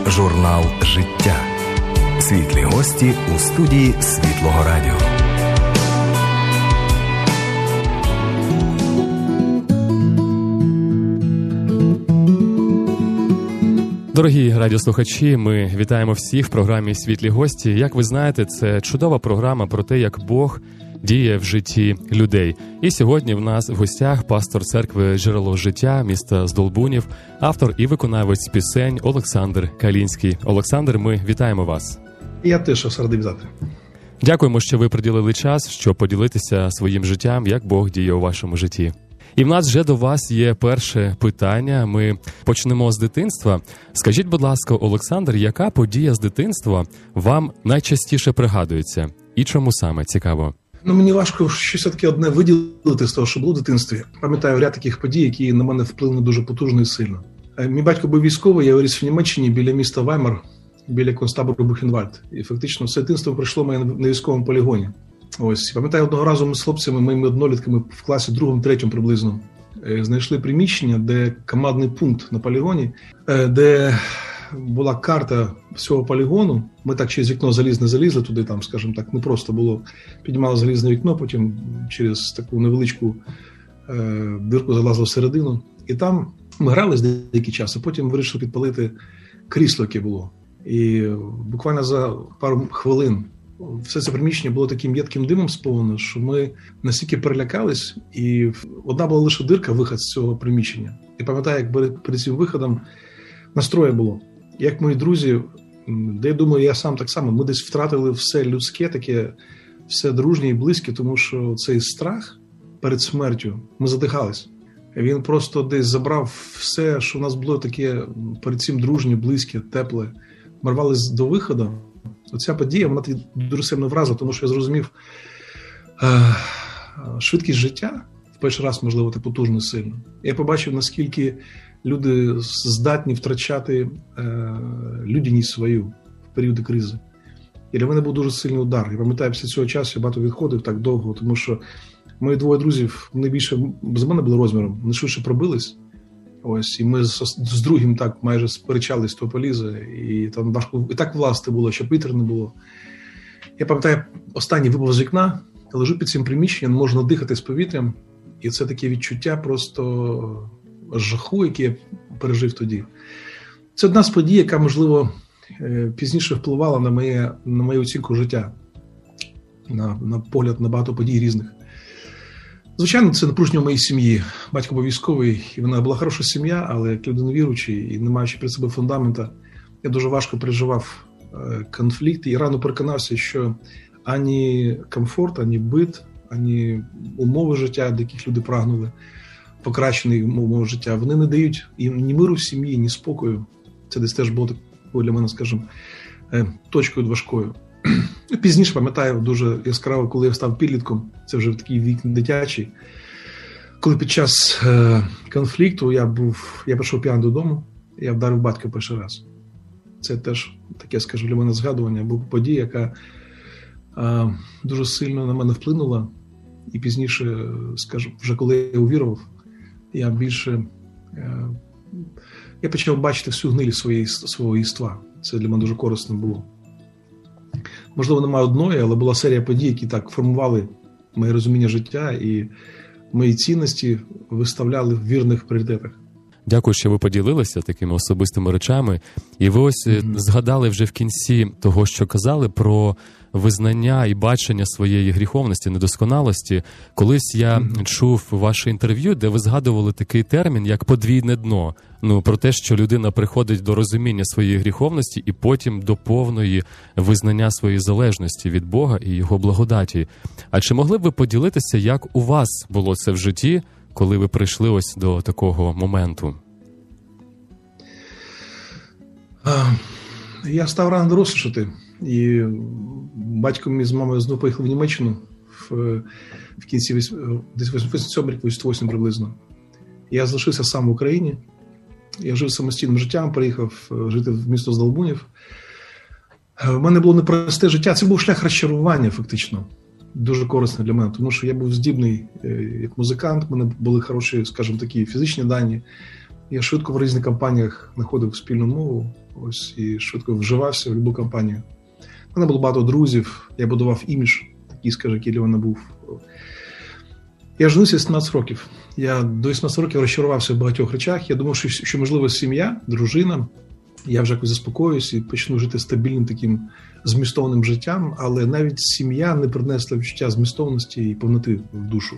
Журнал «Життя». Світлі гості у студії Світлого Радіо. Дорогі радіослухачі, ми вітаємо всіх в програмі «Світлі гості». Як ви знаєте, це чудова програма про те, як Бог діє в житті людей. І сьогодні в нас в гостях пастор церкви «Джерело життя» міста Здолбунів, автор і виконавець пісень Олександр Калінський. Олександр, ми вітаємо вас. Я теж вас радий вітати. Дякуємо, що ви приділили час, щоб поділитися своїм життям, як Бог діє у вашому житті. І в нас вже до вас є перше питання. Ми почнемо з дитинства. Скажіть, будь ласка, Олександр, яка подія з дитинства вам найчастіше пригадується? І чому саме? Цікаво. Мені важко щось таке одне виділити з того, що було в дитинстві. Пам'ятаю ряд таких подій, які на мене вплинули дуже потужно і сильно. Мій батько був військовий, я виріс в Німеччині біля міста Ваймар, біля концтабору Бухенвальд. І фактично все дитинство пройшло моє на військовому полігоні. Ось, пам'ятаю, одного разу ми з хлопцями, моїми однолітками в класі 2-3 приблизно, знайшли приміщення, де командний пункт на полігоні, де була карта всього полігону. Ми так через вікно залізли туди, там, скажімо так, не просто було. Піднімали залізне вікно, потім через таку невеличку дирку залазили всередину. І там ми грали деякий час, а потім вирішили підпалити крісло, яке було. І буквально за пару хвилин все це приміщення було таким єдким димом сповнено, що ми настільки перелякались, і одна була лише дирка, вихід з цього приміщення. І пам'ятаю, як перед цим виходом настрою було. Як мої друзі, де я думаю, я сам так само, ми десь втратили все людське, таке, все дружнє і близьке, тому що цей страх перед смертю, ми задихались. Він просто десь забрав все, що в нас було таке перед цим дружнє, близьке, тепле. Ми рвались до виходу. Оця подія, вона дуже сильно вразила, тому що я зрозумів швидкість життя, в перший раз, можливо, так потужно сильно. Я побачив, наскільки люди здатні втрачати людяність свою в періоди кризи. І для мене був дуже сильний удар. Я пам'ятаю, після цього часу я багато відходив так довго, тому що мої двоє друзів, вони більше за мене були розміром, вони швидше пробились. Ось, і ми з другим так майже сперечались з того поліза, і там важко, і так власти було, що повітря не було. Я пам'ятаю, останній випав з вікна, лежу під цим приміщенням, не можу надихати з повітрям, і це таке відчуття просто жаху, яке я пережив тоді. Це одна з подій, яка, можливо, пізніше впливала на мою оцінку життя, на погляд на багато подій різних. Звичайно, це напруження в моїй сім'ї. Батько був військовий, і вона була хороша сім'я, але як людина віруючий і не маючи перед собою фундамента, я дуже важко переживав конфлікт і рано переконався, що ані комфорт, ані бит, ані умови життя, до яких люди прагнули, покращені умови життя, вони не дають їм ні миру в сім'ї, ні спокою. Це десь теж було такою для мене, скажімо, точкою важкою. Пізніше пам'ятаю дуже яскраво, коли я став підлітком, це вже такий вік дитячий, коли під час конфлікту я прийшов п'яний додому, я вдарив батька перший раз. Це теж таке, скажу, для мене згадування, була подія, яка дуже сильно на мене вплинула. І пізніше, скажу, вже коли я увірував, я почав бачити всю гниль свого єства. Це для мене дуже корисно було. Можливо, немає одної, але була серія подій, які так формували моє розуміння життя і мої цінності виставляли в вірних пріоритетах. Дякую, що ви поділилися такими особистими речами. І ви ось згадали вже в кінці того, що казали про визнання і бачення своєї гріховності, недосконалості. Колись я чув ваше інтерв'ю, де ви згадували такий термін, як подвійне дно. Про те, що людина приходить до розуміння своєї гріховності і потім до повної визнання своєї залежності від Бога і Його благодаті. А чи могли б ви поділитися, як у вас було це в житті, коли ви прийшли ось до такого моменту? Я став рано дорослішати. І батько мій з мамою знову поїхали в Німеччину в кінці десь 87 рік, 88 приблизно. Я залишився сам в Україні. Я жив самостійним життям, приїхав жити в місто Здолбунів. В мене було непросте життя. Це був шлях розчарування, фактично. Дуже корисний для мене, тому що я був здібний як музикант, в мене були хороші, скажімо, такі фізичні дані. Я швидко в різних компаніях знаходив спільну мову, ось, і швидко вживався в будь-яку компанію. У мене було багато друзів, я будував імідж, такий, скажімо, який Леон набув. Я женився 17 років. Я до 18 років розчарувався в багатьох речах. Я думав, що можливо, сім'я, дружина, я вже якось заспокоюсь і почну жити стабільним таким змістовним життям, але навіть сім'я не принесла відчуття змістовності і повноти в душу.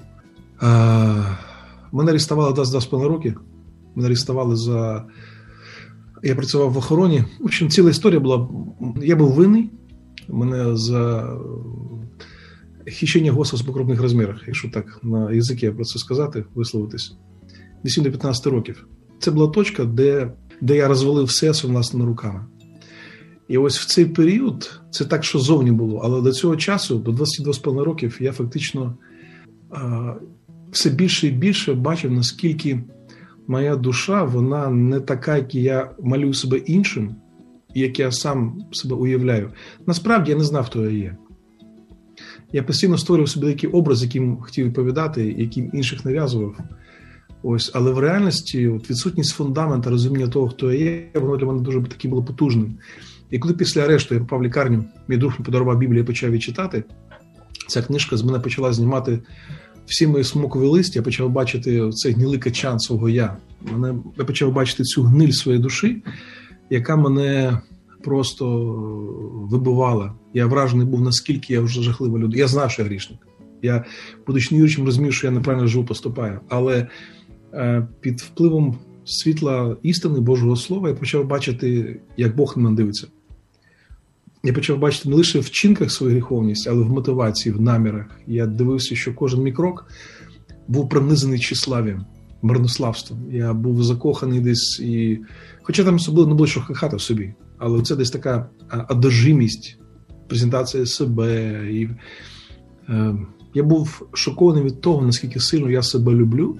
Мене арестували 22,5 роки. Мене арестували за... Я працював в охороні. В общем, ціла історія була... Я був винний. Мене за хищення голосу в покровних розмірах, якщо так на язикі про це сказати, висловитись. 10 до 15 років. Це була точка, де я розвалив все своїми власними руками. І ось в цей період, це так, що зовні було, але до цього часу, до 22,5 років, я фактично все більше і більше бачив, наскільки моя душа, вона не така, як я малюю себе іншим, як я сам себе уявляю. Насправді я не знав, хто я є. Я постійно створював собі такий образ, яким хотів відповідати, яким інших нав'язував. Ось, але в реальності відсутність фундамента, розуміння того, хто я є, воно для мене дуже таки було потужним. І коли після арешту я попав в лікарню, мій друг мені подарував Біблію, я почав її читати, ця книжка з мене почала знімати всі мої смокові листі, я почав бачити цей гнилий качан свого я. Я почав бачити цю гниль своєї душі, яка мене просто вибивала. Я вражений був, наскільки я вже жахлива людина. Я знав, що я грішник. Я, будучи невіруючим, розумів, що я неправильно живу, поступаю. Але під впливом світла істини, Божого Слова, я почав бачити, як Бог на мене дивиться. Я почав бачити не лише в вчинках свою гріховність, але в мотивації, в намірах. Я дивився, що кожен мій крок був пронизаний тщеслав'ям, марнославством. Я був закоханий десь, і хоча там особливо не було що хахати в собі, але це десь така одержимість, презентація себе. І я був шокований від того, наскільки сильно я себе люблю,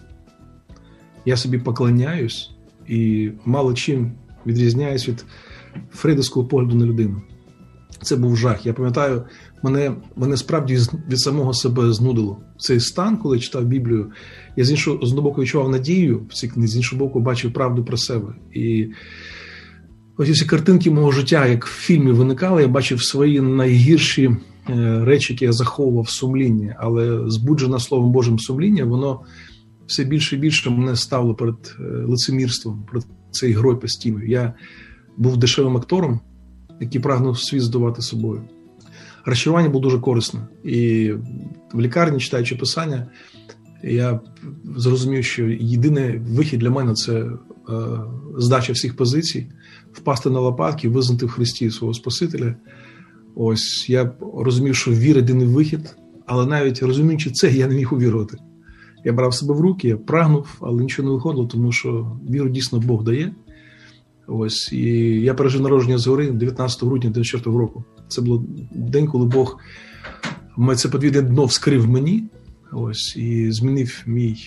я собі поклоняюсь і мало чим відрізняюсь від фрейдовського погляду на людину. Це був жах. Я пам'ятаю, мене справді від самого себе знудило. Цей стан, коли я читав Біблію, я з одного боку відчував надію в цій книзі, з іншого боку бачив правду про себе. І ось ці картинки мого життя, як в фільмі виникали, я бачив свої найгірші речі, які я заховував в сумлінні. Але збуджене Словом Божим сумління, воно все більше і більше мене ставило перед лицемірством, перед цією грою постійною. Я був дешевим актором, який прагнув світ здавати собою. Розчарування було дуже корисне. І в лікарні, читаючи Писання, я зрозумів, що єдиний вихід для мене – це здача всіх позицій, впасти на лопатки, визнати в Христі свого Спасителя. Ось, я розумів, що віра – єдиний вихід, але навіть розуміючи це, я не міг увірувати. Я брав себе в руки, я прагнув, але нічого не виходило, тому що віру дійсно Бог дає. Ось, і я пережив народження згори 19 грудня 1994 року. Це був день, коли Бог це подвійне дно вскрив мені, ось, і змінив мій...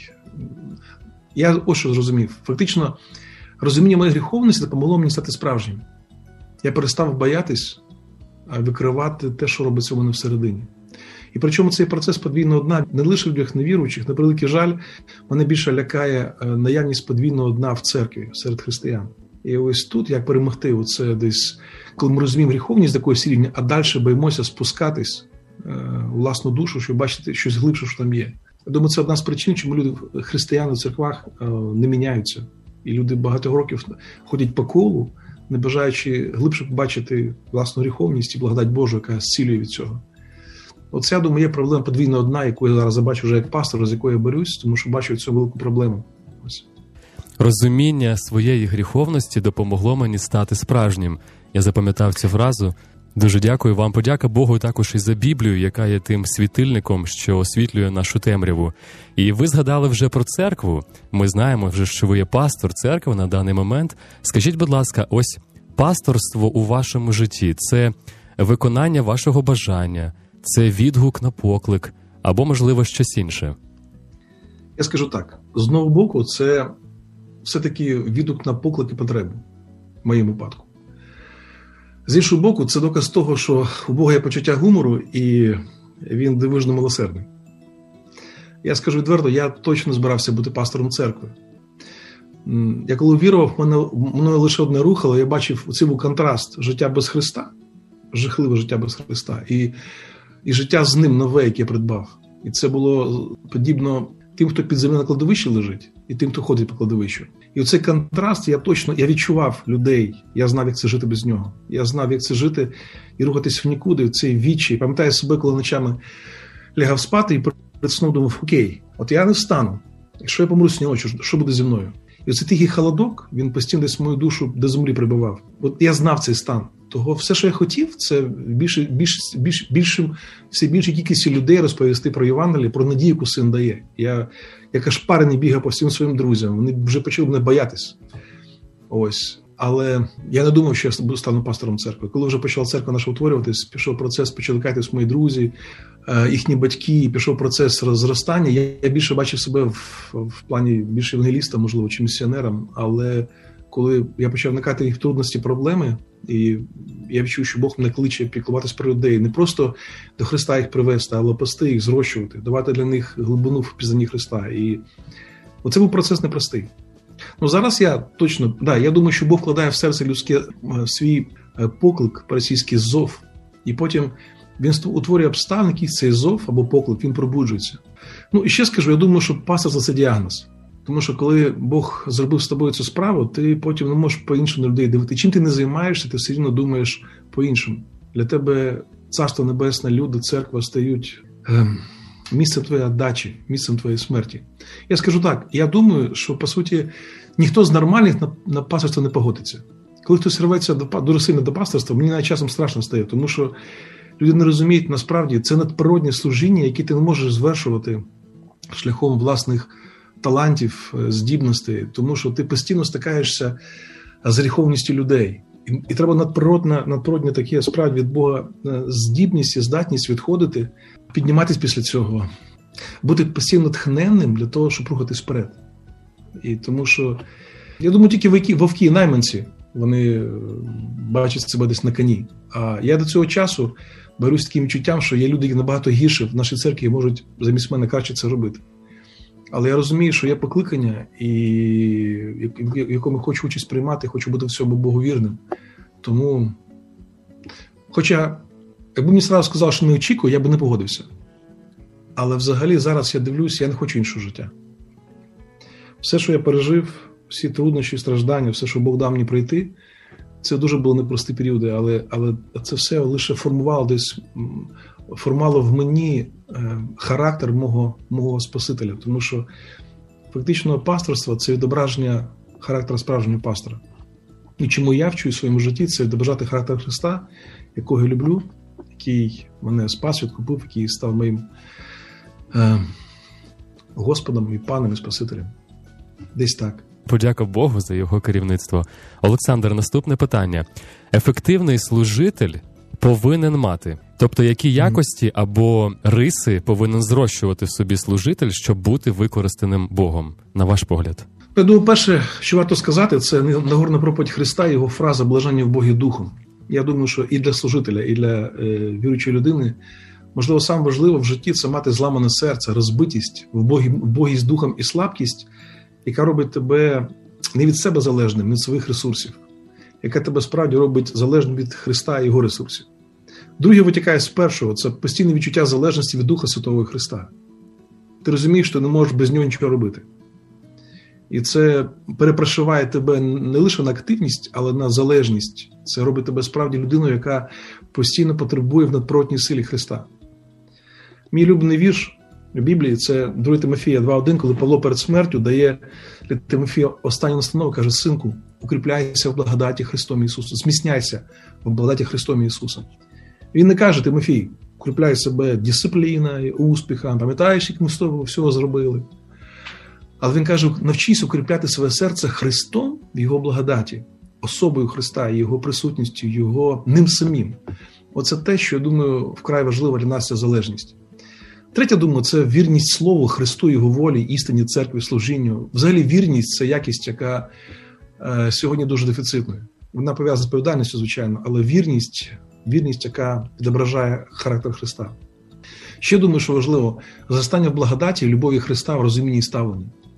Я ось що зрозумів. Фактично, розуміння моєї гріховності допомогло мені стати справжнім. Я перестав боятись викривати те, що робиться у мене всередині. І причому цей процес подвійного дна не лише в людях невіруючих, на превеликий жаль, мене більше лякає наявність подвійного дна в церкві серед християн. І ось тут, як перемогти, оце десь, коли ми розуміємо гріховність такої рівня, а далі боїмося спускатись у власну душу, щоб бачити щось глибше, що там є. Я думаю, це одна з причин, чому люди, християни в церквах, не міняються. І люди багато років ходять по колу, не бажаючи глибше побачити власну гріховність і благодать Божу, яка зцілює від цього. Оце, я думаю, є проблема подвійного дна, яку я зараз бачу вже як пастор, з якою я борюсь, тому що бачу цю велику проблему. Ось. Розуміння своєї гріховності допомогло мені стати справжнім. Я запам'ятав цю фразу. Дуже дякую вам. Подяка Богу також і за Біблію, яка є тим світильником, що освітлює нашу темряву. І ви згадали вже про церкву. Ми знаємо вже, що ви є пастор церкви на даний момент. Скажіть, будь ласка, ось пасторство у вашому житті – це виконання вашого бажання, це відгук на поклик, або, можливо, щось інше? Я скажу так. З одного боку, це все-таки відгук на поклик і потреби, в моєму випадку. З іншого боку, це доказ того, що у Бога є почуття гумору, і він дивовижно милосердний. Я скажу відверто, я точно збирався бути пастором церкви. Я коли вірував, мною лише одне рухало, я бачив, оцей був контраст життя без Христа, жахливе життя без Христа, і життя з ним нове, яке я придбав. І це було подібно тим, хто під землею на кладовищі лежить, і тим, хто ходить по кладовищу. І оцей контраст, я відчував людей, я знав, як це жити без нього. Я знав, як це жити і рухатись в нікуди, в цей відчай. Пам'ятаю себе, коли ночами лягав спати і перед сном думав, окей, от я не встану. Якщо я помру сьогодні ночі, що буде зі мною? І оцей тихий холодок, він постійно десь мою душу до землі прибивав. От я знав цей стан. Того все, що я хотів, це більшій кількості людей розповісти про Євангеліє, про надію, яку син дає. Я як ошпарений бігав по всім своїм друзям. Вони вже почали мене боятись. Ось. Але я не думав, що я стану пастором церкви. Коли вже почала церква наша утворюватись, пішов процес, почали каятись мої друзі, їхні батьки, пішов процес зростання. Я більше бачив себе в плані більше евангеліста, можливо, чи місіонером. Але коли я почав вникати в їх трудності, проблеми, і я відчув, що Бог мене кличе піклуватись про людей, не просто до Христа їх привести, але пасти їх, зрощувати, давати для них глибину в пізнанні Христа. І оце був процес непростий. Ну, зараз я точно, я думаю, що Бог вкладає в серце людське свій поклик, по-російськи зов, і потім він утворює обставини, який цей зов або поклик, він пробуджується. Ну, і ще скажу, я думаю, що пасторство – це діагноз. Тому що коли Бог зробив з тобою цю справу, ти потім не можеш по-іншому на людей дивити. Чим ти не займаєшся, ти все рівно думаєш по-іншому. Для тебе Царство Небесне, люди, церква стають місцем твоєї віддачі, місцем твоєї смерті. Я скажу так, я думаю, що, по суті, ніхто з нормальних на пасторство не погодиться. Коли хтось рветься дуже сильно до пасторства, мені навіть часом страшно стає, тому що люди не розуміють, насправді, це надприродне служіння, яке ти не можеш звершувати шляхом власних талантів, здібностей, тому що ти постійно стикаєшся з гріховністю людей. І треба надприродне таке справді від Бога здібність і здатність відходити, підніматись після цього, бути постійно натхненним для того, щоб рухатись вперед. І тому що, я думаю, тільки вовки і найманці, вони бачать себе десь на коні. А я до цього часу берусь таким відчуттям, що є люди, які набагато гірше в нашій церкві і можуть замість мене краще це робити. Але я розумію, що є покликання, в якому хочу участь приймати, хочу бути в цьому Богу вірним. Тому, хоча, якби мені одразу сказав, що не очікую, я би не погодився. Але взагалі зараз я дивлюся, я не хочу іншого життя. Все, що я пережив, всі труднощі, страждання, все, що Бог дав мені пройти, це дуже були непрості періоди, але це все лише формувало в мені характер мого Спасителя. Тому що фактично пасторство – це відображення характеру справжнього пастора. І чому я вчу у своєму житті – це відображати характер Христа, якого я люблю, який мене спас, відкупив, який став моїм Господом і Паном і Спасителем. Десь так. Подяка Богу за його керівництво. Олександр, наступне питання. Ефективний служитель повинен мати? Тобто, які якості або риси повинен зрощувати в собі служитель, щоб бути використаним Богом, на ваш погляд? Я думаю, перше, що варто сказати, це Нагорна проповідь Христа, його фраза «блаженні в Богі Духом». Я думаю, що і для служителя, і для віруючої людини, можливо, саме важливо в житті – це мати зламане серце, розбитість, вбогість духом і слабкість, яка робить тебе не від себе залежним, не від своїх ресурсів, яка тебе справді робить залежним від Христа і його ресурсів. Друге витікає з першого – це постійне відчуття залежності від Духа Святого Христа. Ти розумієш, що ти не можеш без нього нічого робити. І це перепрошиває тебе не лише на активність, але на залежність. Це робить тебе справді людиною, яка постійно потребує в надприродній силі Христа. Мій улюблений вірш в Біблії – це 2 Тимофія 2.1, коли Павло перед смертю дає для Тимофія останню настанову, каже: «Синку, укріпляйся в благодаті Христом Ісусом, зміцняйся в благодаті Христом Ісусом». Він не каже: Тимофій, укріпляй себе дисципліною, успіхом, пам'ятаєш, як ми з тобою всього зробили. Але він каже: навчись укріпляти своє серце Христом в Його благодаті, особою Христа, Його присутністю, ним самим. Оце те, що, я думаю, вкрай важливо для нас – це залежність. Третє, думаю, це вірність Слову, Христу, Його волі, істині, церкві, служінню. Взагалі вірність – це якість, яка сьогодні дуже дефіцитною. Вона пов'язана з відповідальністю, звичайно, але вірність, яка відображає характер Христа. Ще думаю, що важливо – зростання в благодаті, любові Христа в розумінні і ставленні.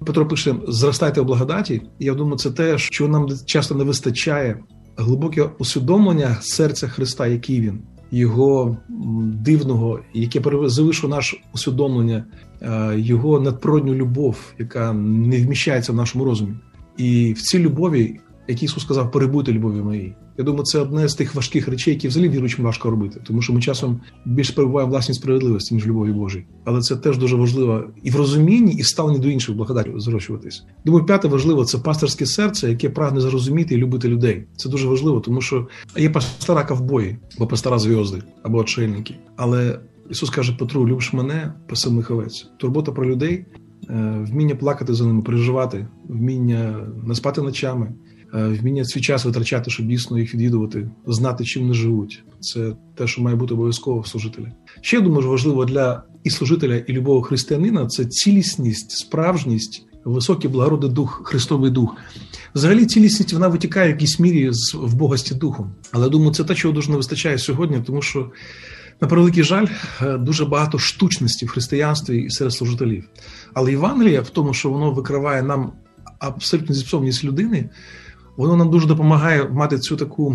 Петро пише «зростайте в благодаті», я думаю, це те, що нам часто не вистачає, глибоке усвідомлення серця Христа, який Він, Його дивного, яке завишло наше усвідомлення, Його надприродню любов, яка не вміщається в нашому розумі. І в цій любові, як Ісус сказав, перебуйте любові моїй. Я думаю, це одне з тих важких речей, які взагалі віруючим важко робити, тому що ми часом більш перебуваємо в власній справедливості, ніж любові Божій. Але це теж дуже важливо і в розумінні, і ставленні до інших благодаті зрощуватись. Думаю, п'яте важливо – це пасторське серце, яке прагне зрозуміти і любити людей. Це дуже важливо, тому що є пастора ковбої, або пастора зв'язки, або отшельники. Але Ісус каже Петру, любиш мене, пасивних овець. Турбота про людей, вміння плакати за ними, переживати, вміння не спати ночами, вміння свій час витрачати, щоб дійсно їх відвідувати, знати, чим вони живуть. Це те, що має бути обов'язково в служителі. Ще, я думаю, важливо для і служителя, і любого християнина – це цілісність, справжність, високий благородний дух, Христовий дух. Взагалі цілісність, вона витікає в якійсь мірі з вбогості духом. Але, думаю, це те, чого дуже не вистачає сьогодні, тому що, на превеликий жаль, дуже багато штучності в християнстві і серед служителів. Але Євангелія в тому, що воно викриває нам абсолютну зіпсованість людини, воно нам дуже допомагає мати цю таку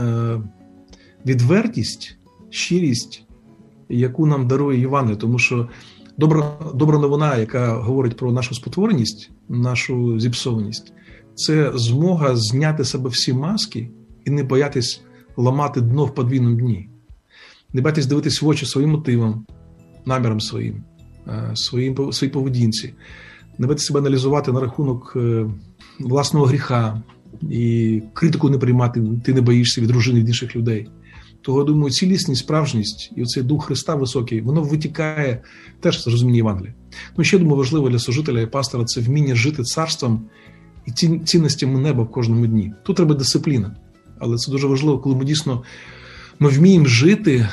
відвертість, щирість, яку нам дарує Євангеліє. Тому що добра новина, яка говорить про нашу спотвореність, нашу зіпсованість, це змога зняти з себе всі маски і не боятись ламати дно в подвійному дні. Не боятись дивитись в очі своїм мотивам, намірам своїм, своїй поведінці. Не боятись себе аналізувати на рахунок власного гріха і критику не приймати, ти не боїшся від дружини, від інших людей. Того, думаю, цілісність, справжність і оцей дух Христа високий, воно витікає теж з розуміння Євангелія. Ну, ще, думаю, важливо для служителя і пастора – це вміння жити царством і цінностями неба в кожному дні. Тут треба дисципліна, але це дуже важливо, коли ми вміємо жити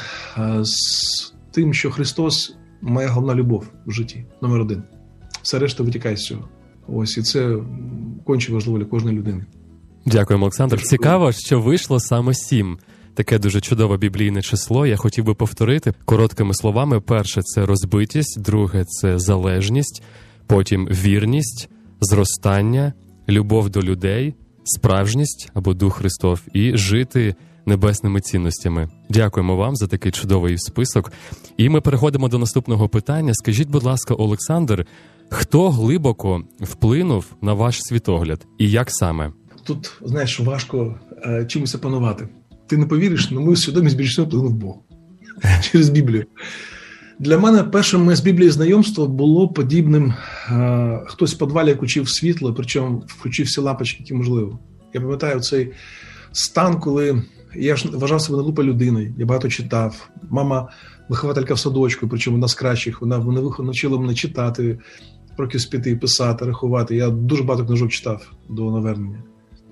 з тим, що Христос – моя головна любов в житті, номер один. Все решта витікає з цього. Ось, і це конче важливо для кожної людини. Дякуємо, Олександр. Цікаво, що вийшло саме 7. Таке дуже чудове біблійне число. Я хотів би повторити короткими словами. Перше – це розбитість, друге – це залежність, потім вірність, зростання, любов до людей, справжність або Дух Христов і жити небесними цінностями. Дякуємо вам за такий чудовий список. І ми переходимо до наступного питання. Скажіть, будь ласка, Олександр, хто глибоко вплинув на ваш світогляд і як саме? Тут, знаєш, важко чимось опанувати. Ти не повіриш, на мою свідомість більше всього вплинув Бог через Біблію. Для мене перше моє з Біблією знайомство було подібним. Хтось в підвалі включив світло, причому включив всі лампочки, які можливо. Я пам'ятаю цей стан, коли я ж вважав себе неглупою людиною, я багато читав. Мама вихователька в садочку, причому одна з кращих, вона навчила мене читати, років з 5 писати, рахувати. Я дуже багато книжок читав до навернення.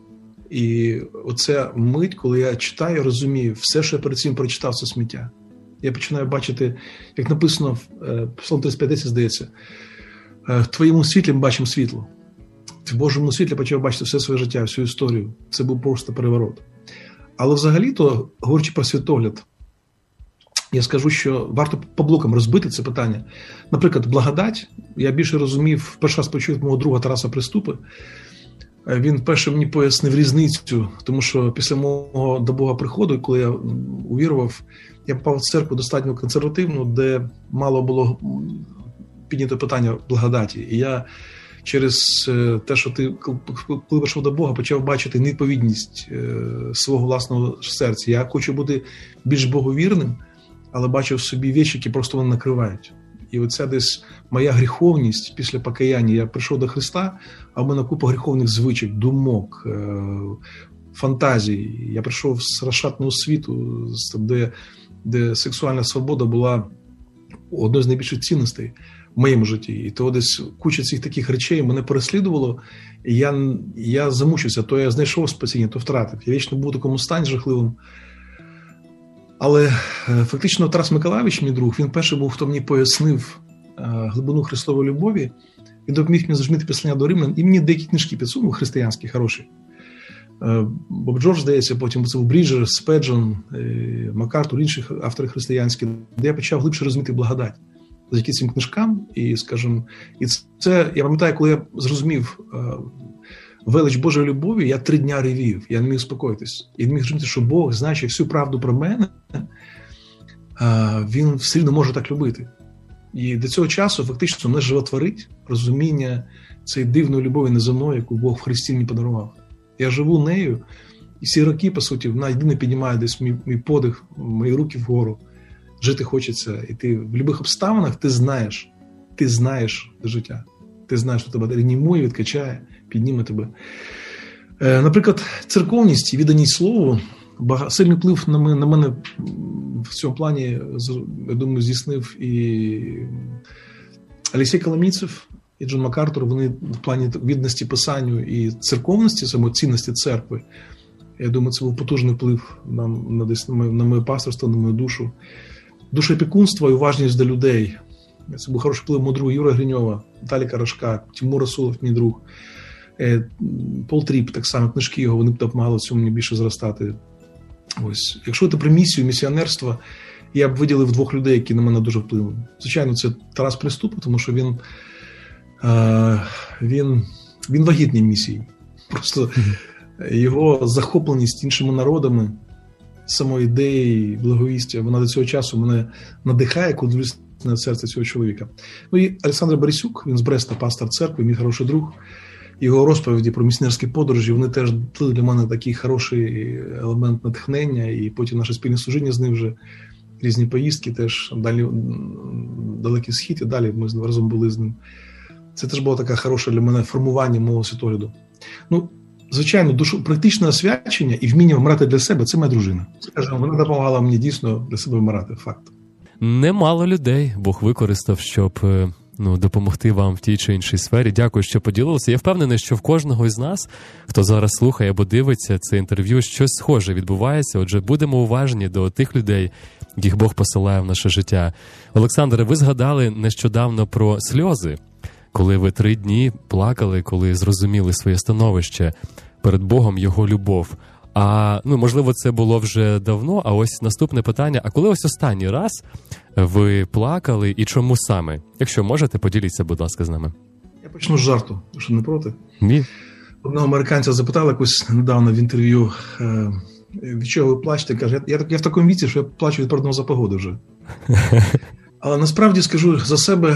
І оця мить, коли я читаю, розумію, все, що я перед цим прочитав, це сміття. Я починаю бачити, як написано в Псалом 35:10, здається, в твоєму світлі ми бачимо світло. В Божому світлі почав бачити все своє життя, всю історію. Це був просто переворот. Але взагалі-то, говорячи про світогляд, я скажу, що варто по блокам розбити це питання. Наприклад, благодать, я більше розумів, перший раз почув мого друга Тараса Приступи. Він перше мені пояснив різницю, тому що після мого до Бога приходу, коли я увірував, я попав в церкву достатньо консервативну, де мало було піднято питання благодаті. І я через те, що ти, коли прийшов до Бога, почав бачити невідповідність свого власного серця. Я хочу бути більш боговірним, але бачив в собі речі, які просто мене накривають. І оця десь моя гріховність після покаяння. Я прийшов до Христа, а в мене купа гріховних звичок, думок, фантазій. Я прийшов з розшатного світу, де сексуальна свобода була одною з найбільших цінностей в моєму житті. І то десь куча цих таких речей мене переслідувало, і я замучився. То я знайшов спасіння, то втратив. Я вічно був у такому стані жахливому. Але фактично Тарас Миколайович, мій друг, він перший був, хто мені пояснив глибину Христової любові. Він допоміг мені зрозуміти післання до Римлян, і мені деякі книжки підсунув християнські, хороші. Боб Джордж, здається, потім це був Бріджер, Спеджон, Макартур, інших авторів християнських, де я почав глибше розуміти благодать. завдяки цим книжкам. І, скажімо, і це, я пам'ятаю, коли я зрозумів велич Божої любові, я 3 дня ревів, я не міг успокоїтись. Я не міг зрозуміти, що Бог, знаючи всю правду про мене, він все одно може так любити. І до цього часу фактично мене животворить розуміння цієї дивної любові неземної, яку Бог в Христі мені подарував. Я живу нею, і всі роки, по суті, вона єдине піднімає десь мій подих, мої руки вгору. Жити хочеться. І ти в будь-яких обставинах ти знаєш життя. Ти знаєш, що тебе реанімує, відкачає, підніме тебе. Наприклад, церковність і відданість слову сильний вплив на мене в цьому плані, я думаю, здійснив і Олексій Коломійцев, і Джон МакАртур. Вони в плані відданості Писанню і церковності, самоцінності церкви. Я думаю, це був потужний вплив на моє пасторство, на мою душу. Душеопікунство і уважність до людей. Це був хороший вплив мого друга Юра Гриньова, Віталій Карашка, Тимур Расулов, мій друг. Пол Тріп, так само, книжки його, вони допомагали в цьому мені більше зростати. Ось. Якщо це про місію, місіонерство, я б виділив 2 людей, які на мене дуже впливали. Звичайно, це Тарас Приступа, тому що він вагітний місією. Просто його захопленість іншими народами, самої ідеї, благовістя, вона до цього часу мене надихає, коли дивлюсь на серце цього чоловіка. Ну і Олександр Борисюк, він з Бреста, пастор церкви, мій хороший друг. Його розповіді про місіонерські подорожі, вони теж дали для мене такий хороший елемент натхнення, і потім наше спільне служіння з ним вже, різні поїздки, теж далекий схід, і далі ми разом були з ним. Це теж було таке хороше для мене формування мого світогляду. Ну, звичайно, практичне освячення і вміння вмирати для себе – це моя дружина. Скажімо, вона допомагала мені дійсно для себе вмирати, факт. Немало людей Бог використав, щоб допомогти вам в тій чи іншій сфері. Дякую, що поділилися. Я впевнений, що в кожного із нас, хто зараз слухає або дивиться це інтерв'ю, щось схоже відбувається. Отже, будемо уважні до тих людей, яких Бог посилає в наше життя. Олександре, ви згадали нещодавно про сльози, коли ви 3 дні плакали, коли зрозуміли своє становище перед Богом, Його любов. А, можливо, це було вже давно, а ось наступне питання. А коли ось останній раз ви плакали і чому саме? Якщо можете, поділіться, будь ласка, з нами. Я почну з жарту, що не проти. Ні. Одного американця запитали якось недавно в інтерв'ю, від чого ви плачете? Каже, я в такому віці, що я плачу від прогнозу погоди вже. Але насправді скажу за себе,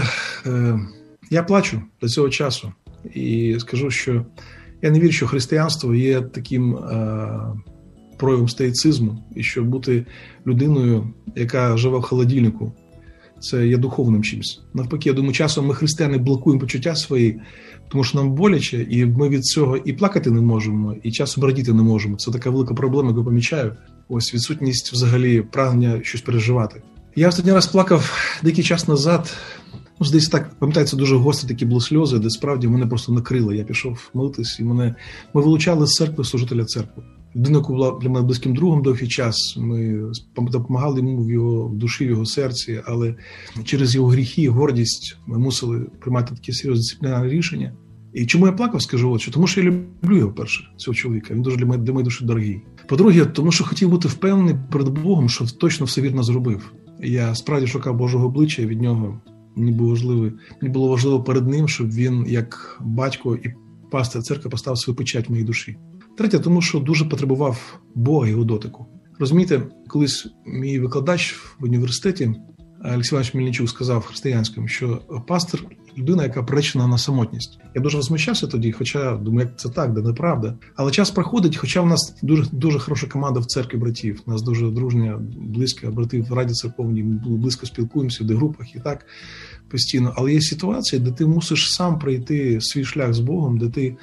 я плачу до цього часу. І скажу, що я не вірю, що християнство є таким проявом стоїцизму, і що бути людиною, яка живе в холодильнику, це є духовним чимось. Навпаки, я думаю, часом ми, християни, блокуємо почуття свої, тому що нам боляче, і ми від цього і плакати не можемо, і часом радіти не можемо. Це така велика проблема, яку помічаю. Ось відсутність взагалі прагнення щось переживати. Я останній раз плакав деякий час назад. Десь так, пам'ятається, дуже гострі такі були сльози, де справді мене просто накрило. Я пішов молитись, і ми вилучали з церкви служителя церкви. Людина, яка була для мене близьким другом довгий час, ми допомагали йому в його душі, в його серці, але через його гріхи і гордість ми мусили приймати такі серйозні дисциплінарні рішення. І чому я плакав, скажу, тому що я люблю його перше, цього чоловіка, він дуже для моєї душі дорогий. По-друге, тому що хотів бути впевнений перед Богом, що точно все вірно зробив. Я справді шукав Божого обличчя від нього. Мені було важливо перед ним, щоб він, як батько і пастир церкви, поставив свою печать в моїй душі. Третє, тому що дуже потребував Бога і його дотику. Розумієте, колись мій викладач в університеті, Олексій Іванович Мельничук, сказав християнським, що пастир – людина, яка приречена на самотність. Я дуже розмущався тоді, хоча думаю, як це так, де неправда. Але час проходить, хоча в нас дуже хороша команда в церкві братів. У нас дуже дружня, близька, брати в раді церковній, ми близько спілкуємося в групах і так постійно. Але є ситуація, де ти мусиш сам пройти свій шлях з Богом, де ти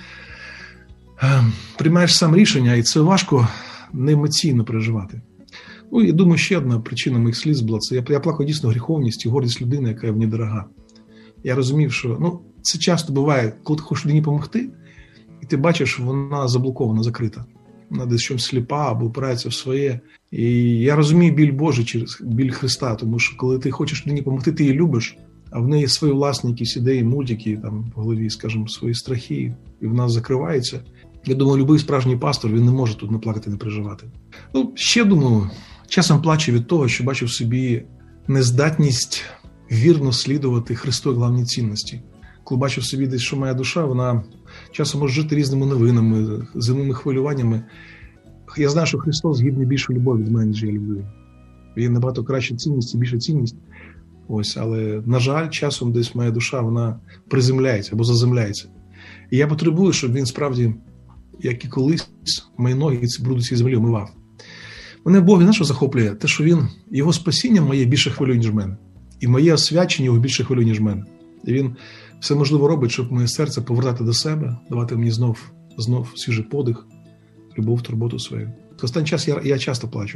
приймаєш сам рішення, і це важко не емоційно переживати. Я думаю, ще одна причина моїх сліз була, це я плакав дійсно гріховність і гордість людини, яка мені дорога. Я розумів, що це часто буває, коли ти хочеш людині допомогти, і ти бачиш, вона заблокована, закрита. Вона десь щось сліпа або опирається в своє. І я розумію біль Божий через біль Христа, тому що коли ти хочеш людині допомогти, ти її любиш, а в неї свої власні якісь ідеї, мультики там в голові, скажімо, свої страхи, і вона закривається. Я думаю, будь-який справжній пастор, він не може тут не плакати, не переживати. Ще думаю, часом плачу від того, що бачу в собі нездатність вірно слідувати Христовій главній цінності. Коли бачу в собі десь, що моя душа, вона часом може жити різними новинами, земними хвилюваннями. Я знаю, що Христос гідний більше любові від мене, ніж я люблю. Він набагато краща цінність і більша цінність. Ось, але, на жаль, часом десь моя душа, вона приземляється або заземляється. І я потребую, щоб він справді, як і колись, мої ноги будуть ці землі омивав. Мене Бог, знаєш, що захоплює? Те, що він, його спасіння моє більше хвилює, ніж мене. І моє освячення його більше хвилює, ніж мене. І він все можливо робить, щоб моє серце повертати до себе, давати мені знов свіжий подих, любов, турботу свою. В останній час я часто плачу.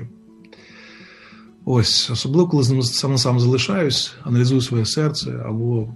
Ось, особливо, коли з ним сам залишаюсь, аналізую своє серце, або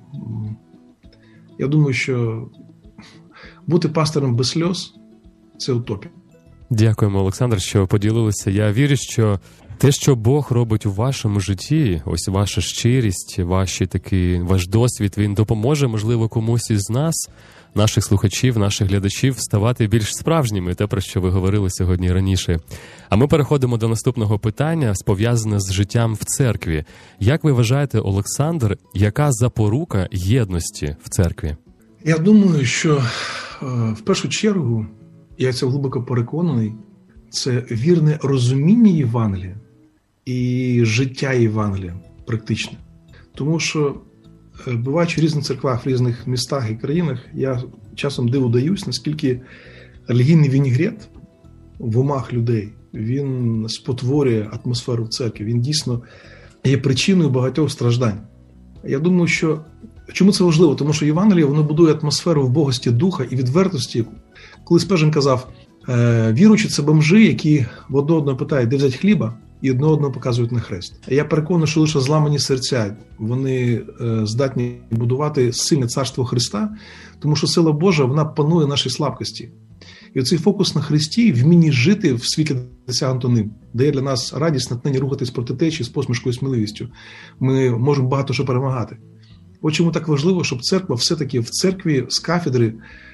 я думаю, що бути пастором без сльоз – це утопія. Дякуємо, Олександр, що поділилися. Я вірю, що те, що Бог робить у вашому житті, ось ваша щирість, ваш досвід, він допоможе, можливо, комусь із нас, наших слухачів, наших глядачів, ставати більш справжніми, те, про що ви говорили сьогодні раніше. А ми переходимо до наступного питання, пов'язане з життям в церкві. Як ви вважаєте, Олександр, яка запорука єдності в церкві? Я думаю, що в першу чергу, я це глибоко переконаний, це вірне розуміння Євангелія і життя Євангелія практично. Тому що, буваючи в різних церквах, в різних містах і країнах, я часом диву даюсь, наскільки релігійний вінігрет в умах людей, він спотворює атмосферу в церкві, він дійсно є причиною багатьох страждань. Я думаю, що чому це важливо? Тому що Євангеліє, воно будує атмосферу вбогості духа і відвертості. Коли Спежин казав, віруючі – це бомжи, які в одного питають, де взяти хліба, і одного показують на хрест. Я переконаний, що лише зламані серця, вони здатні будувати сильне царство Христа, тому що сила Божа, вона панує нашій слабкості. І оцей фокус на Христі, вмінні жити в світлі досягнутого ним, дає для нас радість натхнення рухатись проти течії з посмішкою і сміливістю. Ми можемо багато що перемагати. От чому так важливо, щоб церква все-таки в церкві з кафедри,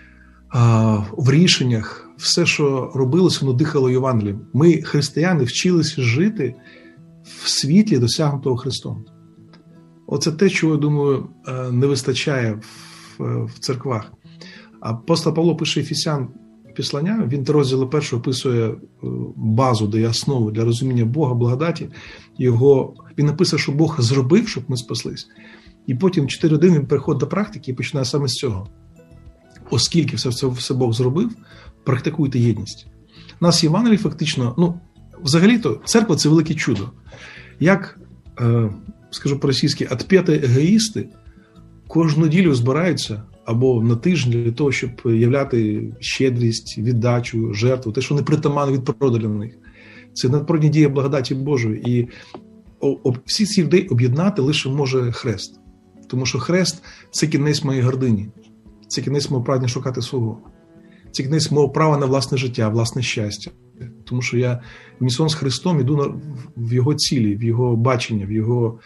в рішеннях, все, що робилось, воно дихало Євангелієм. Ми, християни, вчилися жити в світлі, досягнутого Христом. Оце те, чого, я думаю, не вистачає в церквах. Апостол Павло пише Ефесян післання, він розділу 1 описує базу, дає основу для розуміння Бога, благодаті. Він написав, що Бог зробив, щоб ми спаслись. І потім 4 години він переходить до практики і починає саме з цього. Оскільки все Бог зробив, практикуйте єдність. У нас Євангелій фактично, взагалі-то церква – це велике чудо. Як, скажу по-російськи, отп'яті егоїсти кожну неділю збираються або на тиждень для того, щоб являти щедрість, віддачу, жертву, те, що не притаманно від природи для них. Це надприродна дія благодаті Божої. І всі ці людей об'єднати лише може хрест. Тому що хрест – це кінець моєї гордині. Це кінець мого прагнення шукати свого. Це кінець мого права на власне життя, власне щастя. Тому що я в унісон з Христом йду в Його цілі, в Його бачення, в Його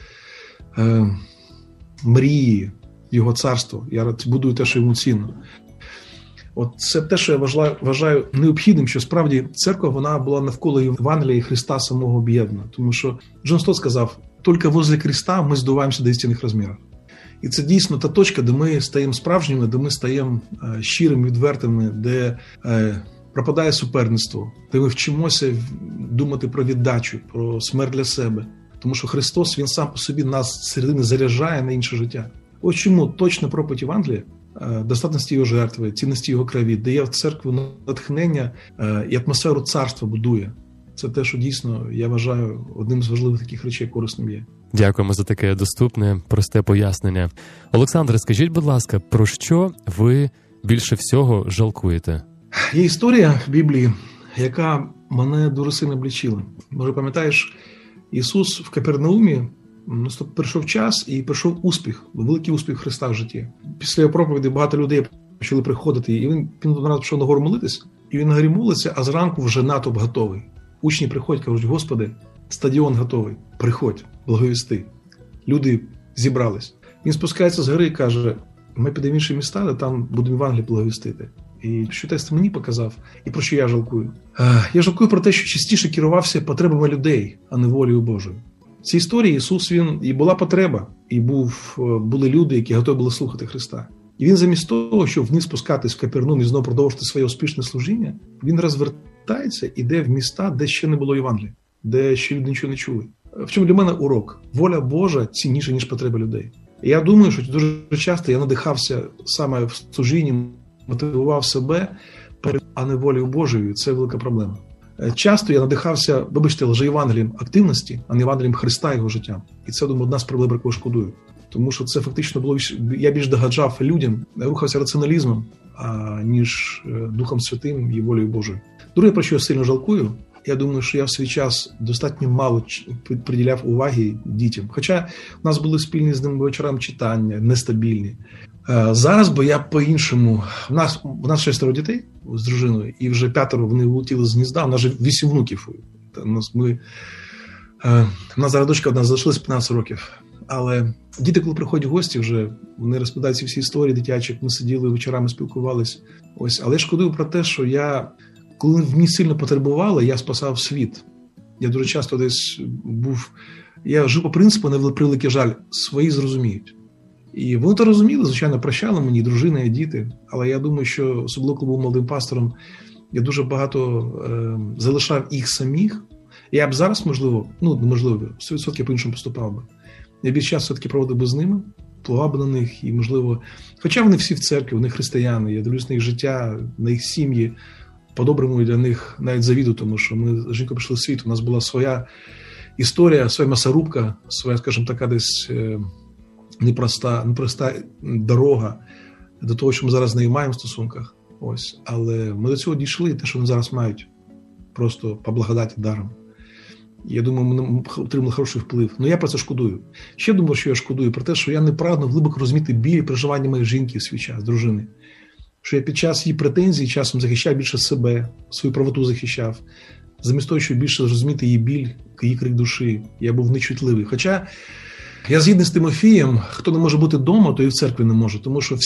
мрії, в Його царство. Я будую те, що йому цінно. От це те, що я вважаю необхідним, що справді церква, вона була навколо Євангелія і Христа самого об'єднана. Тому що Джон Стот сказав, «Тільки возле Христа ми здуваємося до істинних розмірів». І це дійсно та точка, де ми стаємо справжніми, де ми стаємо щирими, відвертими, де пропадає суперництво, де ми вчимося думати про віддачу, про смерть для себе. Тому що Христос, Він сам по собі нас зсередини заряджає на інше життя. Ось чому точна проповідь Євангелія, достатності Його жертви, цінності Його крові, дає в церкву натхнення і атмосферу царства будує. Це те, що дійсно, я вважаю, одним з важливих таких речей корисним є. Дякуємо за таке доступне, просте пояснення. Олександре, скажіть, будь ласка, про що ви більше всього жалкуєте? Є історія в Біблії, яка мене дуже сильно облічила. Може, пам'ятаєш, Ісус в Капернаумі, прийшов час і прийшов успіх, великий успіх Христа в житті. Після його проповіді багато людей почали приходити, і він одразу пішов на гору молитись, і він на горі молиться, а зранку вже натовп готовий. Учні приходять, кажуть, Господи, стадіон готовий, приходь, благовісти. Люди зібрались. Він спускається з гори і каже, ми підемо в інші міста, де там будемо Євангеліє благовістити. І що тест мені показав, і про що я жалкую? Я жалкую про те, що частіше керувався потребами людей, а не волею Божою. цій історії Ісус, і була потреба, і були люди, які готові були слухати Христа. І він замість того, щоб вниз спускатись в Капернаум і знову продовжити своє успішне служіння, він розвертається, іде в міста, де ще не було Євангелія, де ще люди нічого не чули. В чому для мене урок? Воля Божа цінніша, ніж потреба людей. І я думаю, що дуже часто я надихався саме в служінні, мотивував себе, а не волею Божою. Це велика проблема. Часто я надихався, вибачте, лжеєвангелієм активності, а не Євангелієм Христа і його життям. І це, думаю, одна з проблем, про яку шкодую. Тому що це фактично було, я більш догаджав людям, рухався раціоналізмом, ніж Духом Святим і волею Божою. Друге, про що я сильно жалкую, я думаю, що я в свій час достатньо мало приділяв уваги дітям. Хоча у нас були спільні з ними вечорами читання, нестабільні. Зараз би я по-іншому. У нас 6 дітей з дружиною, і вже 5 вони влетіли з гнізда, у нас вже 8 внуків. У нас зараз дочка одна залишилась 15 років. Але діти, коли приходять в гості, вже вони розповідають ці всі історії дитячі, як ми сиділи вечорами, спілкувалися. Але я шкодую про те, що коли в мені сильно потребували, я спасав світ. Я дуже часто десь я жив по принципу, на превеликий жаль, свої зрозуміють. І вони то розуміли, звичайно, прощали мені, дружина і діти. Але я думаю, що, особливо, коли був молодим пастором, я дуже багато залишав їх самих. Я б зараз, можливо, 100% по-іншому поступав би. Я більше часу все-таки проводив би з ними, впливав би на них і, можливо... Хоча вони всі в церкві, вони християни, я дивлюсь на їх життя, на їх сім'ї. По-доброму для них навіть завіду, тому що ми з жінкою прийшли в світ, у нас була своя історія, своя м'ясорубка, своя, скажімо, така десь непроста дорога до того, що ми зараз з нею маємо в стосунках. Але ми до цього дійшли, те, що вони зараз мають, просто по благодаті даром. Я думаю, ми отримали хороший вплив. Я про це шкодую. Ще думаю, що я шкодую про те, що я не прагнув глибоко розуміти біль і переживання моєї жінки в свій час, дружини. Що я під час її претензій часом захищав більше себе, свою правоту захищав. Замість того, щоб більше зрозуміти її біль, її крик душі, я був нечутливий. Хоча я згідний з Тимофієм, хто не може бути вдома, то і в церкві не може. Тому що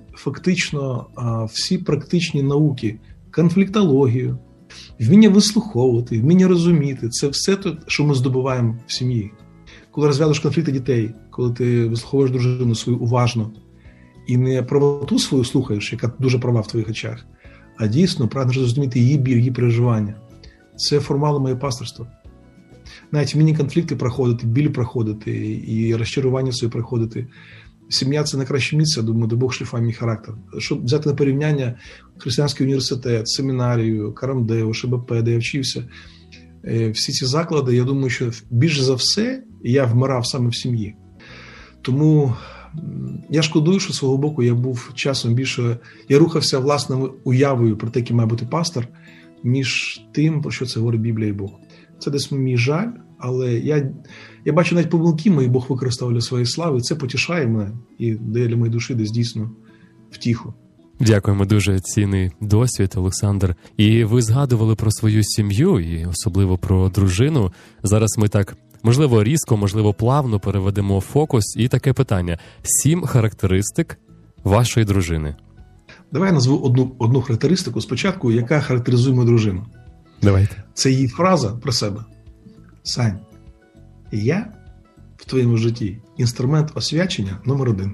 всі практичні науки, конфліктологію, вміння вислуховувати, вміння розуміти – це все те, що ми здобуваємо в сім'ї. Коли розв'язуєш конфлікти дітей, коли ти вислуховуєш дружину свою уважно, і не правоту свою слухаєш, яка дуже права в твоїх очах, а дійсно прагнеш зрозуміти її біль, її переживання. Це формало моє пасторство. Навіть міні-конфлікти проходити, біль проходити і розчарування своє проходити. Сім'я – це найкраще місце, думаю, де Бог шліфає мій характер. Щоб взяти на порівняння християнський університет, семінарію, Карамдео, ШБП, де я вчився, всі ці заклади, я думаю, що більше за все я вмирав саме в сім'ї. Тому я шкодую, що з свого боку я був часом більше, я рухався власною уявою про те, який має бути пастор, ніж тим, про що це говорить Біблія і Бог. Це десь мій жаль, але я бачу навіть помилки мої, Бог використав для своєї слави, і це потішає мене і дає для моєї душі десь дійсно втіху. Дякуємо, дуже цінний досвід, Олександр. І ви згадували про свою сім'ю, і особливо про дружину. Зараз ми так, можливо, різко, можливо, плавно переведемо фокус. І таке питання. 7 характеристик вашої дружини. Давай я назву одну характеристику спочатку, яка характеризує мою дружину. Давайте. Це її фраза про себе. Сань, я в твоєму житті інструмент освячення номер 1.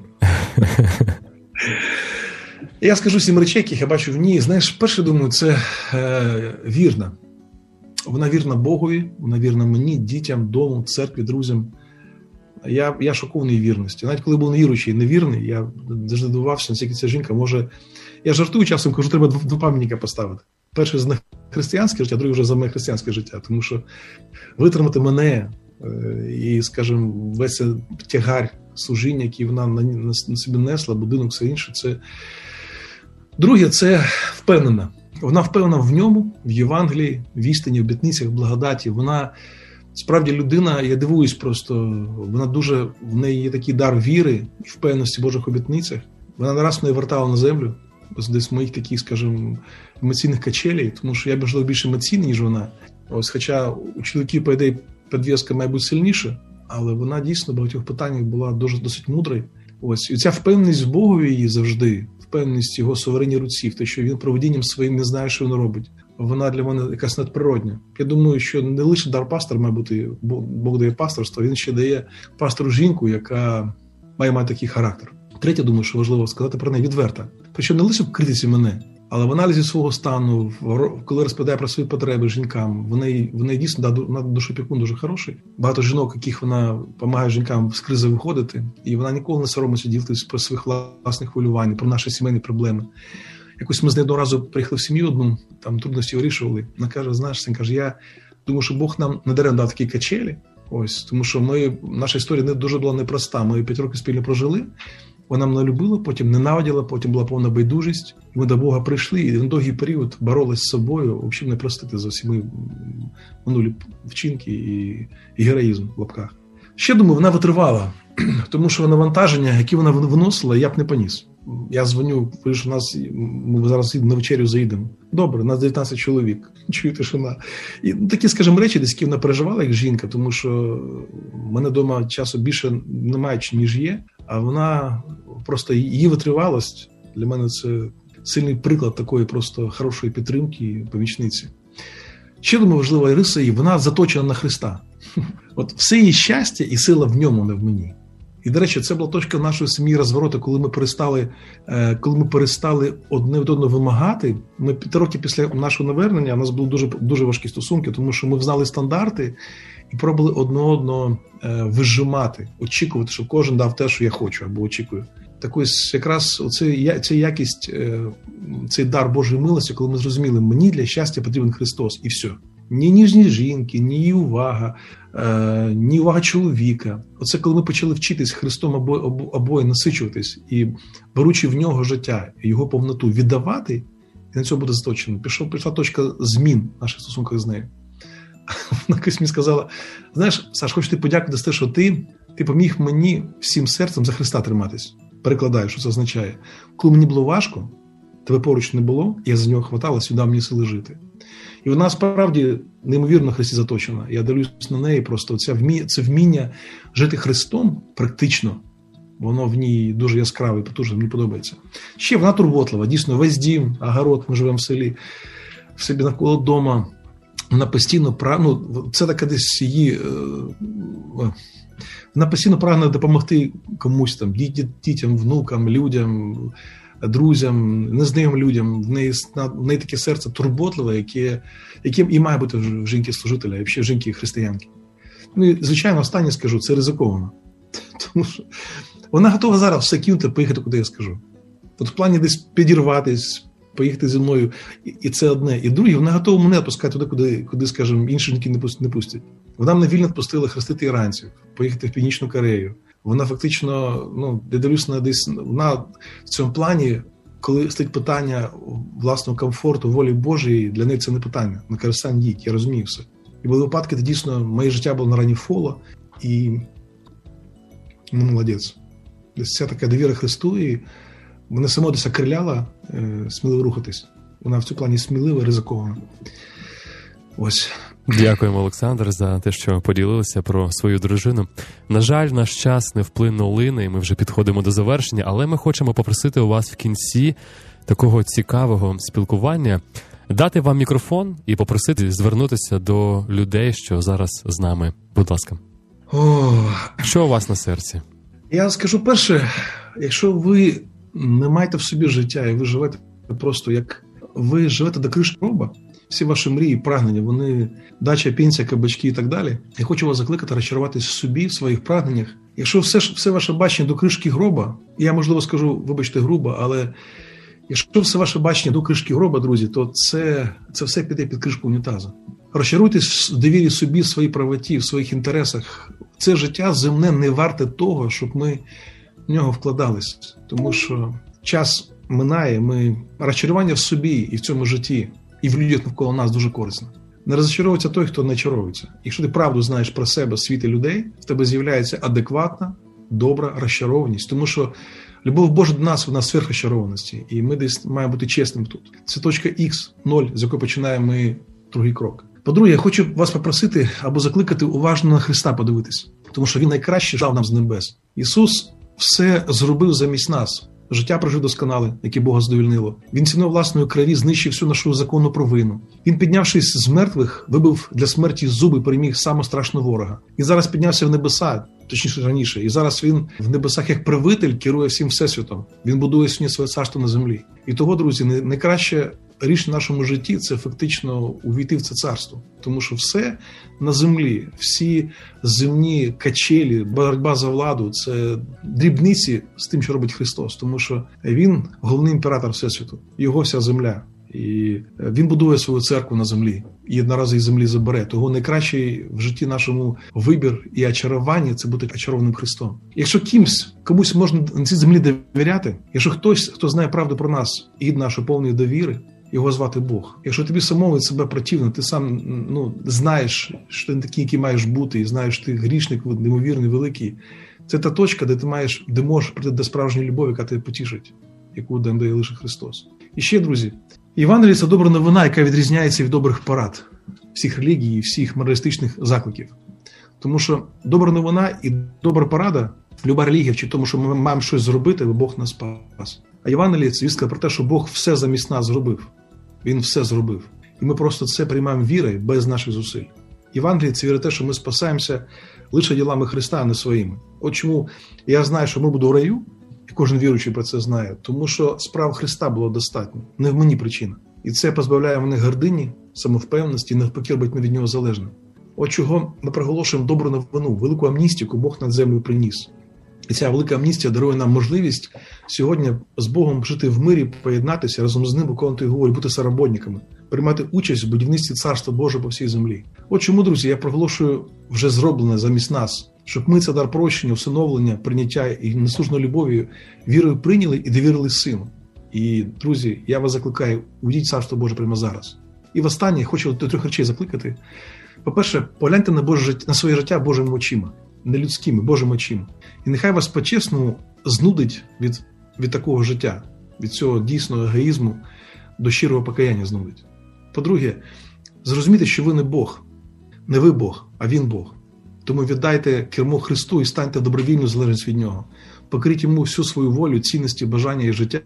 Я скажу 7 речей, яких я бачу в ній. Знаєш, перше, думаю, це вірна. Вона вірна Богові, вона вірна мені, дітям, дому, церкві, друзям. Я шокований вірності. Навіть коли був невіруючий і невірний, я завжди дивувався, наскільки ця жінка може... Я жартую часом, кажу, треба 2 пам'ятника поставити. Перший за християнське життя, другий вже за моє християнське життя. Тому що витримати мене і, скажімо, весь тягар служіння, який вона на собі несла, будинок, все інше, це... Друге, це впевнена. Вона впевнена в ньому, в Євангелії, в істині, в обітницях, в благодаті. Вона справді людина, я дивуюсь просто, вона дуже, в неї є такий дар віри і впевненості в Божих обітницях. Вона не раз мене вертала на землю, десь моїх таких, скажімо, емоційних качелей, тому що я, можливо, більш емоційний, ніж вона. Хоча у чоловіків, по ідеї, підв'язка має бути сильніша, але вона дійсно в багатьох питаннях була досить мудрою. І ця впевненість в Богові її завжди, впевненість в його суверенній руці, в те, що він провидінням своїм не знає, що він робить. вона для мене якась надприродня. Я думаю, що не лише дар пастора має бути, Бог дає пасторство, він ще дає пастору жінку, яка має такий характер. Третє, думаю, що важливо сказати про неї відверто. Причому не лише в критиці мене, але в аналізі свого стану, коли розповідає про свої потреби жінкам, вона дійсно на душопікун дуже хороший. Багато жінок, яких вона допомагає жінкам з кризи виходити, і вона ніколи не соромиться ділитися про своїх власних хвилювань, про наші сімейні проблеми. Якось ми з нею одного разу приїхали в сім'ю одну, там трудності вирішували. Вона каже, знаєш, син, каже, я думаю, що Бог нам не даремно дав такі качелі. Ось, тому що наша історія не дуже була непроста. Ми 5 років спільно прожили. Вона мене любила, потім ненавиділа, потім була повна байдужість. Ми до Бога прийшли і на довгий період боролись з собою, взагалі не простити за всі минулі вчинки і героїзм в лапках. Ще, думаю, вона витривала, тому що навантаження, які вона виносила, я б не поніс. Я дзвоню, що ми зараз на вечерю заїдемо. Добре, нас 19 чоловік, чую тишина. І такі, скажімо, речі, десь які вона переживала як жінка, тому що в мене вдома часу більше немає, ніж є, а вона просто, її витривалость, для мене це сильний приклад такої просто хорошої підтримки і помічниці. Ще, думаю, важлива риса її, вона заточена на Христа. От все її щастя і сила в ньому, не в мені. І, до речі, це була точка нашої сім'ї розвороту, коли ми перестали одне від одного вимагати. Ми 5 років після нашого навернення, у нас були дуже, дуже важкі стосунки, тому що ми знали стандарти і пробували одне одного вижимати, очікувати, щоб кожен дав те, що я хочу або очікую. Так ось якраз ця якість, цей дар Божої милості, коли ми зрозуміли, мені для щастя потрібен Христос і все. Ні ніжність жінки, ні її увага, ні увага чоловіка. Оце коли ми почали вчитись Христом обоє насичуватись і, беручи в нього життя, його повноту віддавати, і на цьому буде заточено. Пішла точка змін в наших стосунках з нею. Вона якось мені сказала, знаєш, Саш, хочу тобі подякувати за те, що ти поміг мені всім серцем за Христа триматись. Перекладаю, що це означає. Коли мені було важко, тебе поруч не було, я за нього хваталась і дав мені сили жити. І вона справді неймовірно Христі заточена. Я дивлюсь на неї просто. Це вміння жити Христом практично. Воно в ній дуже яскраве і потужне, мені подобається. Ще вона турботлива. Дійсно, весь дім, огород, ми живемо в селі, в собі навколо дома. Вона постійно, це така десь її... Вона постійно прагне допомогти комусь, там, дітям, внукам, людям, друзям, незнайомим людям. В неї таке серце турботливе, яким і має бути в жінки-служителя, і взагалі в жінки-християнки. Ну і, звичайно, останнє скажу, це ризиковано. Тому що вона готова зараз все кинути, поїхати, куди я скажу. От в плані десь підірватись, поїхати зі мною, і це одне. І друге, вона готова мене відпускати туди, куди, скажімо, інші жінки не пустять. Вона мене вільно відпустила хрестити іранців, поїхати в Північну Корею. Вона фактично, я дивлюсь на десь, вона в цьому плані, коли стоїть питання власного комфорту, волі Божої, для неї це не питання. Вона каже, Сань, їдь, я розумію все. І були випадки, де дійсно моє життя було на рані фола, і молодець. Десь ця така довіра Христу, і мене само десь окриляла сміливо рухатись. Вона в цьому плані смілива і ризикована. Ось. Дякуємо, Олександр, за те, що поділилися про свою дружину. На жаль, наш час невплинно лине, і ми вже підходимо до завершення, але ми хочемо попросити у вас в кінці такого цікавого спілкування дати вам мікрофон і попросити звернутися до людей, що зараз з нами. Будь ласка. Що у вас на серці? Я скажу перше, якщо ви не маєте в собі життя, і ви живете просто як ви живете до кришки гроба, всі ваші мрії, прагнення, вони дача, пенсія, кабачки і так далі. Я хочу вас закликати розчаруватись в собі, в своїх прагненнях. Якщо все ваше бачення до кришки гроба, я, можливо, скажу, вибачте, грубо, але якщо все ваше бачення до кришки гроба, друзі, то це все піде під кришку унітазу. Розчаруйтесь в довірі собі, в своїй правоті, в своїх інтересах. Це життя земне не варте того, щоб ми в нього вкладались. Тому що час минає, розчарування в собі і в цьому житті, і в людях навколо нас дуже корисно. Не розчаровується той, хто не чаровується. Якщо ти правду знаєш про себе, світ і людей, в тебе з'являється адекватна, добра розчарованість. Тому що любов Божа до нас, вона сфера розчарованості. І ми десь маємо бути чесним тут. Це точка X, 0, з якої починаємо ми другий крок. По-друге, я хочу вас попросити або закликати уважно на Христа подивитись. Тому що Він найкраще дав нам з небес. Ісус все зробив замість нас. життя прожив досконале, яке Бога задовольнило. Він ціною власної крові знищив всю нашу законну провину. Він, піднявшись з мертвих, вибив для смерті зуби, переміг самого страшного ворога. І зараз піднявся в небеса, точніше раніше. І зараз він в небесах як правитель керує всім всесвітом. Він будує сьогодні своє царство на землі. І того, друзі, найкраще річ в нашому житті – це фактично увійти в це царство. Тому що все на землі, всі земні качелі, боротьба за владу – це дрібниці з тим, що робить Христос. Тому що Він – головний імператор всесвіту, Його вся земля. І Він будує свою церкву на землі. І наразі із землі забере. Того найкращий в житті нашому вибір і очарування – це бути очарованим Христом. Якщо комусь можна на цій землі довіряти, якщо хтось, хто знає правду про нас і гідний нашої повної довіри, його звати Бог. Якщо тобі самому від себе противно, ти сам знаєш, що ти такий, який маєш бути, і знаєш, що ти грішник, неймовірний, великий, це та точка, де можеш прийти до справжньої любові, яка тебе потішить, яку дає лише Христос. І ще, друзі, Євангеліє – це добра новина, яка відрізняється від добрих порад всіх релігій і всіх моралістичних закликів. Тому що добра новина і добра порада, люба релігія вчить тому, що ми маємо щось зробити, бо Бог нас спас. А Євангеліє – це звістка про те, що Бог все замість нас зробив. Він все зробив. І ми просто це приймаємо вірою без наших зусиль. Євангеліє – це віра те, що ми спасаємося лише ділами Христа, а не своїми. От чому я знаю, що ми будемо в раю, і кожен віруючий про це знає, тому що справ Христа було достатньо. Не в мені причина. І це позбавляє мене гордині, самовпевненості, і навпаки робить мене від нього залежним. От чого ми проголошуємо добру новину, велику амністію, яку Бог над землею приніс. І ця велика амністія дарує нам можливість сьогодні з Богом жити в мирі, поєднатися разом з Ним, коли Він говорить, бути соработниками, приймати участь в будівництві Царства Божого по всій землі. От чому, друзі, я проголошую вже зроблене замість нас, щоб ми це дар прощення, усиновлення, прийняття і неслужної любові вірою прийняли і довірили Сину. І, друзі, я вас закликаю, увійдіть Царство Боже прямо зараз. І востаннє я хочу до 3 речей закликати. По-перше, погляньте на своє життя Божими очима, не людськими, Божими очима. І нехай вас по-чесному знудить від такого життя, від цього дійсного егоїзму до щирого покаяння знудить. По-друге, зрозумійте, що ви не Бог, не ви Бог, а Він Бог. Тому віддайте кермо Христу і станьте в добровільну залежність від Нього. Покріть Йому всю свою волю, цінності, бажання і життя.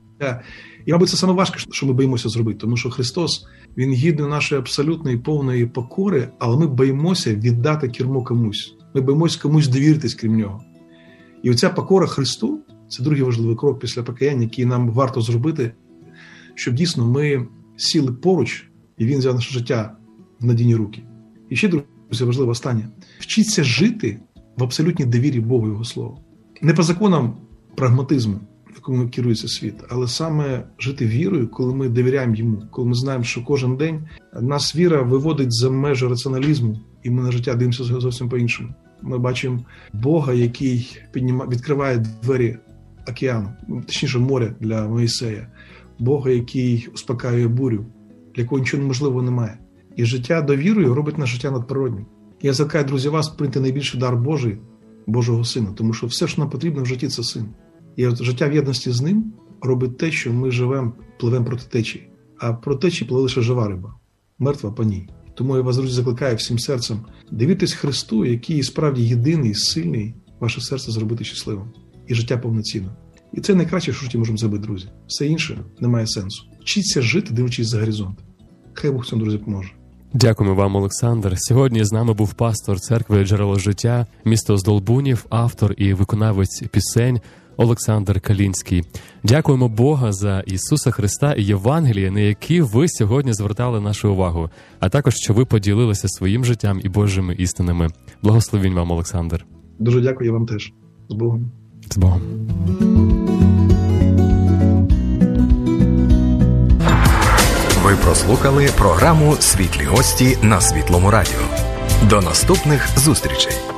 І, мабуть, це саме важке, що ми боїмося зробити, тому що Христос, Він гідний нашої абсолютної повної покори, але ми боїмося віддати кермо комусь. Ми боїмося комусь довіритись, крім Нього. І оця покора Христу – це другий важливий крок після покаяння, який нам варто зробити, щоб дійсно ми сіли поруч, і Він взяв наше життя в надійні руки. І ще, друзі, важливо останнє. Вчіться жити в абсолютній довірі Богу і Його Слову. Не по законам прагматизму, в якому керується світ, але саме жити вірою, коли ми довіряємо Йому, коли ми знаємо, що кожен день нас віра виводить за межі раціоналізму, і ми на життя дивимося зовсім по-іншому. Ми бачимо Бога, який відкриває двері океану, точніше моря для Моїсея. Бога, який успокаює бурю, для якого нічого неможливого немає. І життя довірою робить наше життя надприроднім. Я закликаю, друзі, вас прийняти найбільший дар Божий, Божого Сина, тому що все, що нам потрібно в житті, це Син. І от життя в єдності з Ним робить те, що ми пливемо проти течії. А проти течії пливе лише жива риба, мертва по ній. Тому я вас, друзі, закликаю всім серцем дивитись Христу, який справді єдиний, сильний, ваше серце зробити щасливим. І життя повноцінним. І це найкраще, що в житті можемо зробити, друзі. Все інше не має сенсу. Вчіться жити, дивлячись за горизонт. Хай Бог цьому, друзі, поможе. Дякуємо вам, Олександр. Сьогодні з нами був пастор церкви «Джерело життя», місто Здолбунів, автор і виконавець пісень Олександр Калінський. Дякуємо Бога за Ісуса Христа і Євангеліє, на які ви сьогодні звертали нашу увагу, а також, що ви поділилися своїм життям і Божими істинами. Благословінь вам, Олександр. Дуже дякую, я вам теж. З Богом. З Богом. Ви прослухали програму «Світлі гості» на Світлому радіо. До наступних зустрічей!